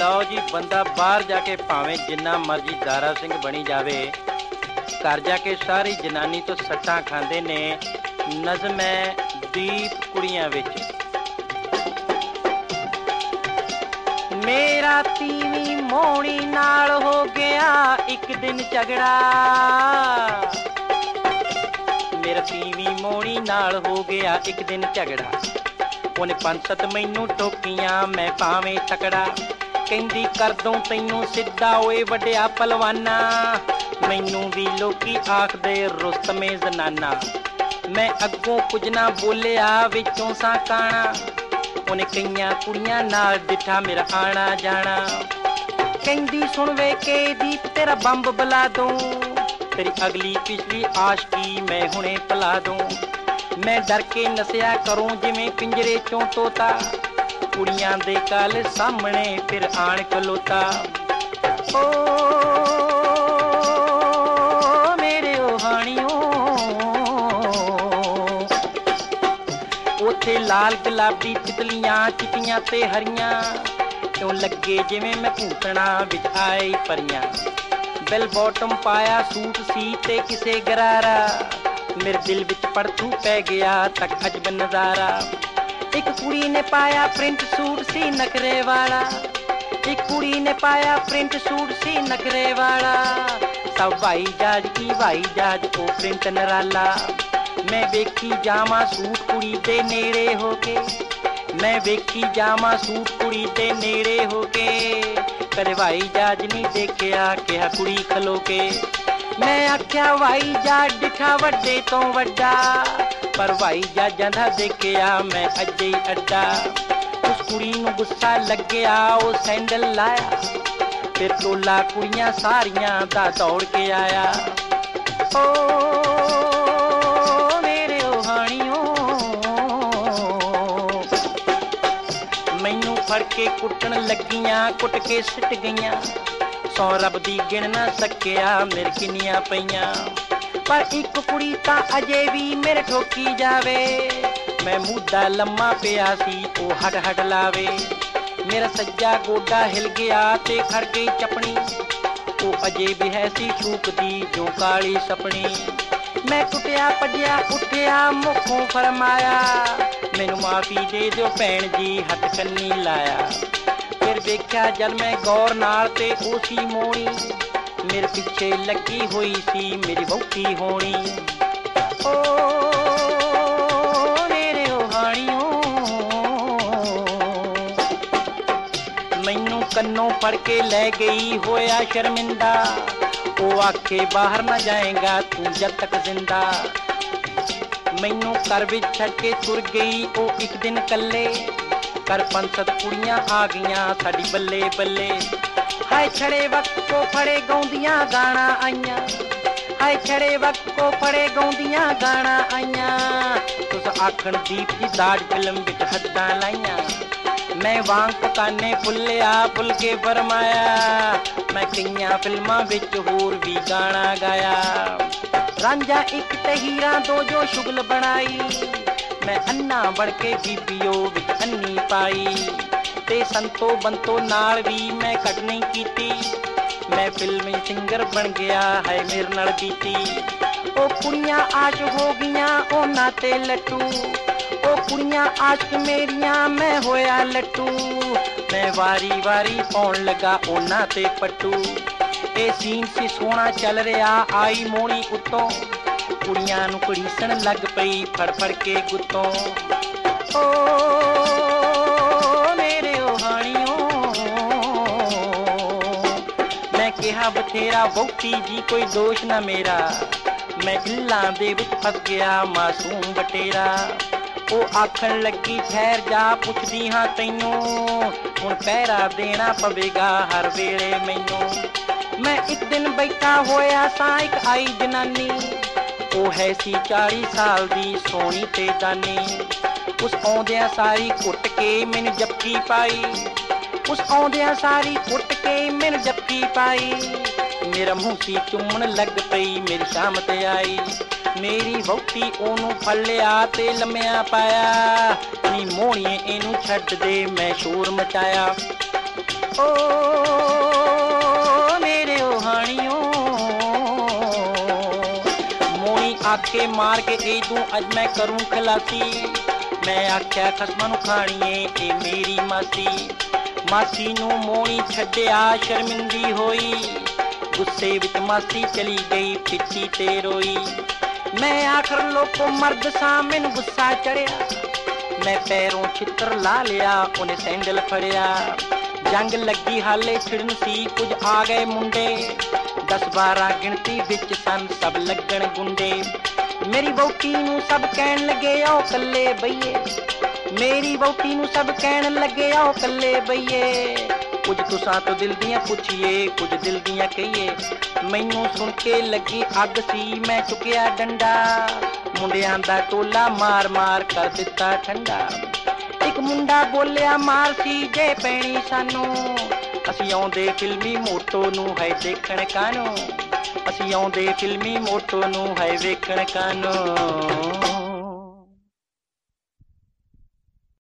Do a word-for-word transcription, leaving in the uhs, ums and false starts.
ਲਓ ਜੀ, ਬੰਦਾ ਬਾਹਰ ਜਾ ਕੇ ਭਾਵੇਂ ਜਿੰਨਾ ਮਰਜ਼ੀ ਦਾਰਾ ਸਿੰਘ ਬਣੀ ਜਾਵੇ, ਘਰ ਜਾ ਕੇ ਸਾਰੀ ਜਨਾਨੀ ਤੋਂ ਸੱਟਾਂ ਖਾਂਦੇ ਨੇ। ਨਜ਼ਮ ਹੈ ਦੀਪ ਕੁੜੀਆਂ ਵਿੱਚ। ਮੇਰਾ ਤੀਵੀਂ ਮੋਣੀ ਨਾਲ ਹੋ ਗਿਆ ਇੱਕ ਦਿਨ ਝਗੜਾ, ਮੇਰਾ ਤੀਵੀਂ ਮੋਣੀ ਨਾਲ ਹੋ ਗਿਆ ਇੱਕ ਦਿਨ ਝਗੜਾ। ਉਹਨੇ ਪੰਜ ਸੱਤ ਮੈਨੂੰ ਟੋਕੀਆਂ, ਮੈਂ ਭਾਵੇਂ ਤਕੜਾ। ਕਹਿੰਦੀ ਕਰ ਦਊਂ ਤੈਨੂੰ ਸਿੱਧਾ ਓਏ ਵੱਡਿਆ ਪਲਵਾਨਾ, ਮੈਨੂੰ ਵੀ ਲੋਕੀ ਆਖਦੇ ਰੁਸਤਮੇ ਜ਼ਨਾਨਾ। ਮੈਂ ਅੱਗੋਂ ਕੁਝ ਨਾ ਬੋਲਿਆ, ਵਿੱਚੋਂ ਸਾਂ ਕਾਣਾ। ਉਹਨੇ ਕਈਆਂ ਕੁੜੀਆਂ ਨਾਲ ਡਿੱਠਾ ਮੇਰਾ ਆਣਾ ਜਾਣਾ। ਕਹਿੰਦੀ ਸੁਣ ਵੇ ਕੇ ਦੀਪ ਤੇਰਾ ਬੰਬ ਬੁਲਾ ਦੂੰ, ਤੇਰੀ ਅਗਲੀ ਪਿਛਲੀ ਆਸ਼ਕੀ ਮੈਂ ਹੁਣੇ ਭੁਲਾ ਦੂੰ। ਮੈਂ ਡਰ ਕੇ ਨਸਿਆ ਕਰੂੰ ਜਿਵੇਂ ਪਿੰਜਰੇ ਚੋਂ ਤੋਤਾ, ਕੁੜੀਆਂ ਦੇ ਕਾਲ ਸਾਹਮਣੇ ਫਿਰ ਆਣ ਖਲੋਤਾ। ਓ ਮੇਰੇ ਓ ਹਾਣੀਓ, ਉੱਥੇ ਲਾਲ ਗੁਲਾਬੀ ਤਿਤਲੀਆਂ ਚਿੱਟੀਆਂ ਤੇ ਹਰੀਆਂ, ਕਿਉਂ ਲੱਗੇ ਜਿਵੇਂ ਮੈਂ ਭੂਤਣਾ ਵਿੱਚ ਆਈ ਪਰੀਆਂ। ਬੈਲ ਬੋਟਮ ਪਾਇਆ ਸੂਟ ਸੀ ਤੇ ਕਿਸੇ ਗਰਾਰਾ, ਮੇਰੇ ਦਿਲ ਵਿੱਚ ਪੜਥੂ ਪੈ ਗਿਆ ਤੱਕ ਅਜਬ ਨਜ਼ਾਰਾ। ਇੱਕ ਕੁੜੀ ਨੇ ਪਾਇਆ ਪ੍ਰਿੰਟ ਸੂਟ ਸੀ ਨਖਰੇ ਵਾਲਾ, ਇੱਕ ਕੁੜੀ ਨੇ ਪਾਇਆ ਪ੍ਰਿੰਟ ਸੂਟ ਸੀ ਨਖਰੇ ਵਾਲਾ। ਸਭ ਭਾਈ ਜਾਜ ਕੀ ਭਾਈ ਜਾਜ ਉਹ ਪ੍ਰਿੰਟ ਨਰਾਲਾ। ਮੈਂ ਵੇਖੀ ਜਾਵਾਂ ਸੂਟ ਕੁੜੀ ਦੇ ਨੇੜੇ ਹੋ ਕੇ, ਮੈਂ ਵੇਖੀ ਜਾਵਾਂ ਸੂਟ ਕੁੜੀ ਦੇ ਨੇੜੇ ਹੋ ਕੇ। ਕਦੇ ਭਾਈ ਜਾਜ ਨਹੀਂ ਦੇਖਿਆ ਕਿਹਾ ਕੁੜੀ ਖਲੋ ਕੇ। ਮੈਂ ਆਖਿਆ ਭਾਈ ਜਾਜ ਡਿਠਾ ਵੱਡੇ ਤੋਂ ਵੱਡਾ, ਪਰ ਭਾਈ ਜਾਜਾਂ ਦਾ ਦੇਖਿਆ ਮੈਂ ਅਜੇ ਹੀ ਅੱਡਾ। ਉਸ ਕੁੜੀ ਨੂੰ ਗੁੱਸਾ ਲੱਗਿਆ, ਉਹ ਸੈਂਡਲ ਲਾਇਆ, ਫਿਰ ਟੋਲਾ ਕੁੜੀਆਂ ਸਾਰੀਆਂ ਦਾ ਦੌੜ ਕੇ ਆਇਆ। ਓ ਮੇਰੇ ਓ ਹਾਣੀਓ, ਮੈਨੂੰ ਫੜ ਕੇ ਕੁੱਟਣ ਲੱਗੀਆਂ, ਕੁੱਟ ਕੇ ਸਿੱਟ ਗਈਆਂ। ਸੌ ਰੱਬ ਦੀ ਗਿਣ ਨਾ ਸਕਿਆ ਮੇਰੇ ਕਿੰਨੀਆਂ ਪਈਆਂ, ਪਰ ਇੱਕ ਕੁੜੀ ਤਾਂ ਅਜੇ ਵੀ ਮੇਰੇ ਠੋਕੀ ਜਾਵੇ। ਮੈਂ ਮੁੱਦਾ ਲੰਮਾ ਪਿਆ ਸੀ ਉਹ ਹੱਡ ਹੱਡ ਲਾਵੇ। ਮੇਰਾ ਸੱਜਾ ਗੋਡਾ ਹਿਲ ਗਿਆ ਤੇ ਖੜ ਗਈ ਚਪਣੀ, ਉਹ ਅਜੇ ਵੀ ਹੈ ਸੀ ਸ਼ੂਕਦੀ ਜੋ ਕਾਲੀ ਸਪਣੀ। ਮੈਂ ਟੁੱਟਿਆ ਭੱਜਿਆ ਉੱਠਿਆ ਮੁਖੋਂ ਫਰਮਾਇਆ, ਮੈਨੂੰ ਮਾਫੀ ਦੇ ਦਿਓ ਭੈਣ ਜੀ ਹੱਥ ਕੰਨੀ ਲਾਇਆ। ਫਿਰ ਵੇਖਿਆ ਜਦ ਮੈਂ ਗੌਰ ਨਾਲ ਤੇ ਉਹ ਸੀ ਮੋਣੀ, ਮੇਰੇ ਪਿੱਛੇ ਲੱਗੀ ਹੋਈ ਸੀ ਮੇਰੀ ਵਹੁਟੀ ਹੋਣੀ। ਓ ਮੇਰੇ ਓ ਹਾਣੀਓ, ਮੈਨੂੰ ਕੰਨੋਂ ਫੜ ਕੇ ਲੈ ਗਈ ਹੋਇਆ ਸ਼ਰਮਿੰਦਾ। ਉਹ ਆਖੇ ਬਾਹਰ ਨਾ ਜਾਏਗਾ ਤੂੰ ਜਦ ਤੱਕ ਜ਼ਿੰਦਾ। ਮੈਨੂੰ ਘਰ ਵਿੱਚ ਛੱਡ ਕੇ ਤੁਰ ਗਈ ਉਹ ਇੱਕ ਦਿਨ ਕੱਲੇ, ਕਰ ਪੰਜ ਸੱਤ ਕੁੜੀਆਂ ਆ ਗਈਆਂ ਸਾਡੀ ਬੱਲੇ ਬੱਲੇ। ਹਾਏ ਛੜੇ ਵਕਤ ਕੋ ਫੜੇ ਗਾਉਂਦੀਆਂ ਗਾਣਾ ਆਈਆਂ, ਹਾਏ ਛੜੇ ਵਕਤ ਕੋ ਫੜੇ ਗਾਉਂਦੀਆਂ ਗਾਣਾ ਆਈਆਂ। ਤੁਸ ਆਖਣ ਦੀਪ ਜੀ ਦਾੜ ਫਿਲਮ ਵਿੱਚ ਹੱਦਾਂ ਲਾਈਆਂ। ਮੈਂ ਵਾਂਗ ਪਕਾਨੇ ਫੁੱਲਿਆ ਫੁੱਲ ਕੇ ਫਰਮਾਇਆ, ਮੈਂ ਕਈਆਂ ਫਿਲਮਾਂ ਵਿੱਚ ਹੋਰ ਵੀ ਗਾਣਾ ਗਾਇਆ। ਰਾਂਝਾ ਇੱਕ ਤੇ ਹੀਰਾਂ ਦੋ ਜੋ ਸ਼ੁਗਲ ਬਣਾਈ, ਮੈਂ ਅੰਨਾ ਬਣ ਕੇ ਬੀਬੀਓ ਵਿੱਚ ਅੰਨੀ ਪਾਈ। ਤੇ ਸੰਤੋ ਬੰਤੋ ਨਾਲ ਵੀ ਮੈਂ ਘੱਟ ਨਹੀਂ ਕੀਤੀ, ਮੈਂ ਫਿਲਮੀ ਸਿੰਗਰ ਬਣ ਗਿਆ ਹੈ ਮੇਰੇ ਨਾਲ ਬੀਤੀ। ਉਹ ਕੁੜੀਆਂ ਆਸ਼ਕ ਹੋ ਗਈਆਂ ਉਹਨਾਂ ਤੇ ਲੱਟੂ, ਉਹ ਕੁੜੀਆਂ ਆਸ਼ਕ ਮੇਰੀਆਂ ਮੈਂ ਹੋਇਆ ਲੱਟੂ। ਮੈਂ ਵਾਰੀ ਵਾਰੀ ਪਾਉਣ ਲੱਗਾ ਉਹਨਾਂ ਤੇ ਪੱਟੂ। ਇਹ ਸੀਨ ਸੀ ਸੋਹਣਾ ਚੱਲ ਰਿਹਾ ਆਈ ਮੋਣੀ ਉੱਤੋਂ, ਕੁੜੀਆਂ ਨੂੰ ਘੜੀਸਣ ਲੱਗ ਪਈ ਫੜ ਫੜ ਕੇ ਗੁੱਤੋਂ। ਓ ਮੇਰੇ ਓ ਹਾਣੀਓ, ਮੈਂ ਕਿਹਾ ਬਥੇਰਾ ਵਹੁਟੀ ਜੀ ਕੋਈ ਦੋਸ਼ ਨਾ ਮੇਰਾ, ਮੈਂ ਇੱਲਾਂ ਦੇ ਵਿੱਚ ਫਸ ਗਿਆ ਮਾਸੂਮ ਬਟੇਰਾ। ਉਹ ਆਖਣ ਲੱਗੀ ਠਹਿਰ ਜਾ ਪੁੱਛਦੀ ਹਾਂ ਤੈਨੂੰ, ਹੁਣ ਪਹਿਰਾ ਦੇਣਾ ਪਵੇਗਾ ਹਰ ਵੇਲੇ ਮੈਨੂੰ। ਮੈਂ ਇੱਕ ਦਿਨ ਬੈਠਾ ਹੋਇਆ ਸਾਂ ਇੱਕ ਆਈ ਜਨਾਨੀ, ਉਹ ਹੈ ਸੀ ਚਾਲੀ ਸਾਲ ਦੀ ਸੋਹਣੀ ਤੇ ਦਾਨੀ। ਉਸ ਆਉਂਦਿਆਂ ਸਾਰੀ ਘੁੱਟ ਕੇ ਮੈਨੂੰ ਜੱਫੀ ਪਾਈ, ਉਸ ਆਉਂਦਿਆਂ ਸਾਰੀ ਘੁੱਟ ਕੇ ਮੈਨੂੰ ਜੱਫੀ ਪਾਈ। ਮੇਰਾ ਮੂੰਹ ਸੀ ਚੁੰਮਣ ਲੱਗ ਪਈ ਮੇਰੀ ਸ਼ਾਮ ਤੇ ਆਈ। ਮੇਰੀ ਵਹੁਟੀ ਉਹਨੂੰ ਫੜ ਲਿਆ ਤੇ ਲੰਮਿਆ ਪਾਇਆ, ਨੀ ਮੋਹਣੀਏ ਇਹਨੂੰ ਛੱਡ ਦੇ ਮੈਂ ਸ਼ੋਰ ਮਚਾਇਆ। ओ मेरे ओहानियों मोनी आके मार के ए दूं अज मैं करूं खलासी मैं आख्या खसमां नूं खाणीए ए मेरी मासी मासी नूं मोनी छड्डिया शर्मिंदी होई गुस्से विच मासी चली गई पिछी ते रोई मैं आखिर लोको मर्द सा मैनू गुस्सा चढ़िया मैं पैरों छित्र ला लिया उन्हें सैंडल फड़िया जंग लगी हाले छिड़न सी कुछ आ गए मुंडे दस बारह गिनती विच सन सब लगन गुंडे मेरी वोटी नू सब कहन लगे आओ कल्ले बईए मेरी वोटी नू सब कहन लगे आओ कल्ले बईए कुछ तुसां तो दिल दियां पुछिए कुछ दिल दियां कहिए मैनू सुन के लगी अग सी मैं चुकिया डंडा मुंडियां दा टोला मार मार कर दिता ठंडा एक मुंडा बोलिया मार सी जे पैणी सानू असी आउंदे फिल्मी मोटो नू है देखण कानू असी आउंदे फिल्मी मोटो नू है वेखण कानू।